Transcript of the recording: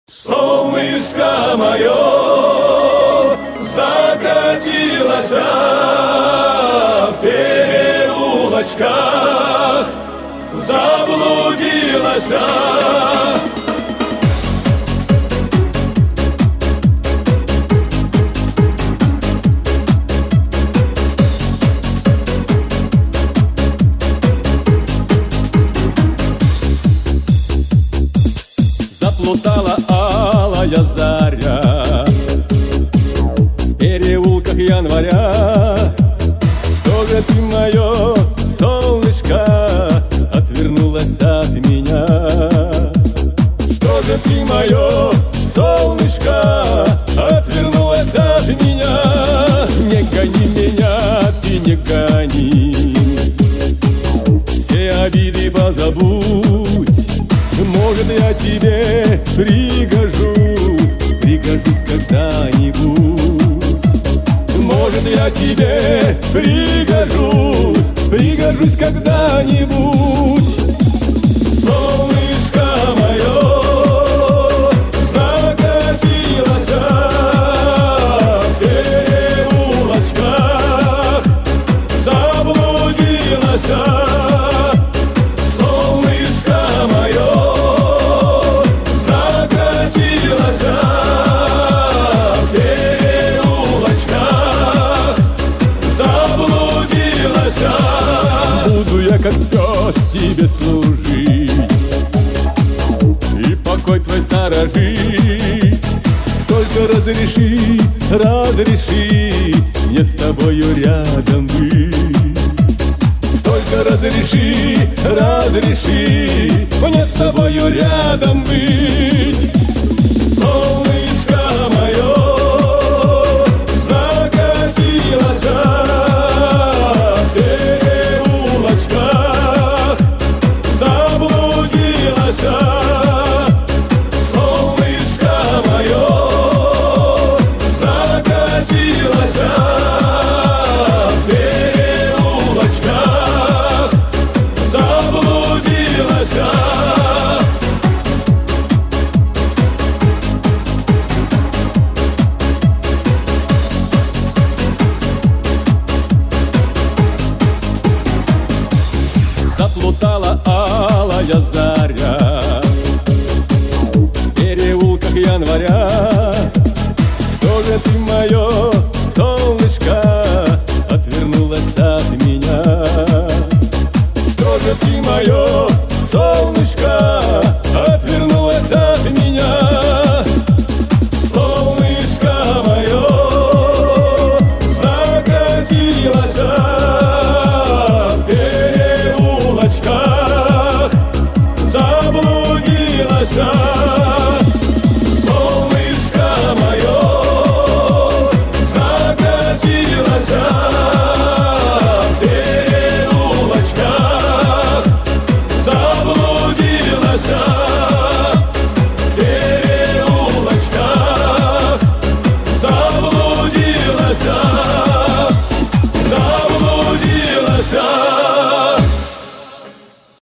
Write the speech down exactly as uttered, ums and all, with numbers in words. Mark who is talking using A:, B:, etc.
A: Солнышко мое закатилось в переулочках, заблудилась.
B: Заплутала алая заря в переулках января. Что же ты, мое солнышко, отвернулась от меня? Что же ты, мое солнышко, отвернулась от меня? Не гони меня, ты не гони, все обиды позабудь. Может, я тебе пригожусь, пригожусь когда-нибудь. Может, я тебе пригожусь, пригожусь когда-нибудь. Солнышко мое закатилось в переулочках, заблудилась. Буду я как пес тебе служить и покой твой сторожить. Только разреши, разреши мне с тобою рядом быть. Только разреши, разреши мне с тобою рядом быть. Солнышко мое закатилось в переулочках, заблудилась. Солнышко мое закатилось в переулочках, заблудилась. Заплутала алая заря в переулках января. Что же ты, мое